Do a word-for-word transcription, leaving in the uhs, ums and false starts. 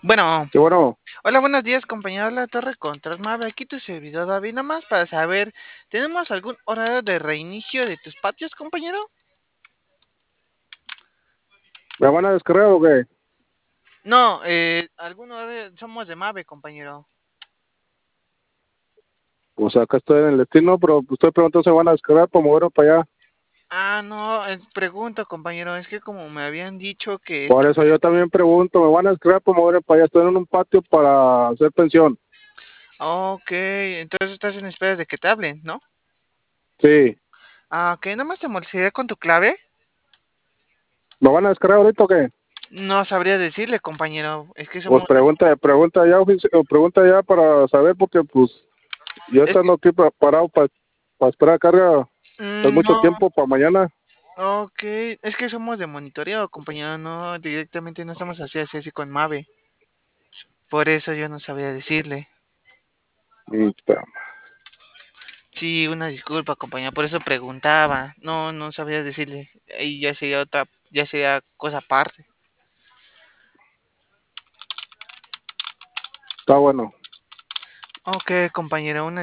Bueno, Sí, bueno, hola, buenos días, compañero de la Torre Control Mave. Aquí tu servidor David, nomás para saber, ¿tenemos algún horario de reinicio de tus patios, compañero? ¿me van a descargar o qué? No, eh, algún horario, somos de Mave, compañero. Pues acá estoy en el destino, pero estoy preguntando si me van a descargar para moverme para allá. Ah, no, eh, pregunto, compañero, es que como me habían dicho que Por está... eso yo también pregunto, ¿me van a descargar para moverme para allá? Estoy en un patio para hacer pensión. Ok, entonces estás en espera de que te hablen, ¿no? Sí, Ah, ok, nomás te molestaría con tu clave. ¿me van a descargar ahorita o qué? No sabría decirle, compañero, es que Pues somos... pregunta, pregunta ya, ofici- o pregunta ya para saber, porque pues yo Es que... estando aquí pa- parado para esperar carga, es mm, mucho no, tiempo para mañana. ok, es que somos de monitoreo, compañero, no, directamente no estamos así, así, así con Mave. Por eso yo no sabía decirle. Y, pa- Sí, una disculpa, compañero, por eso preguntaba. No, no sabía decirle. Ahí ya sería otra, ya sería cosa aparte. Está bueno. Ok, compañero, una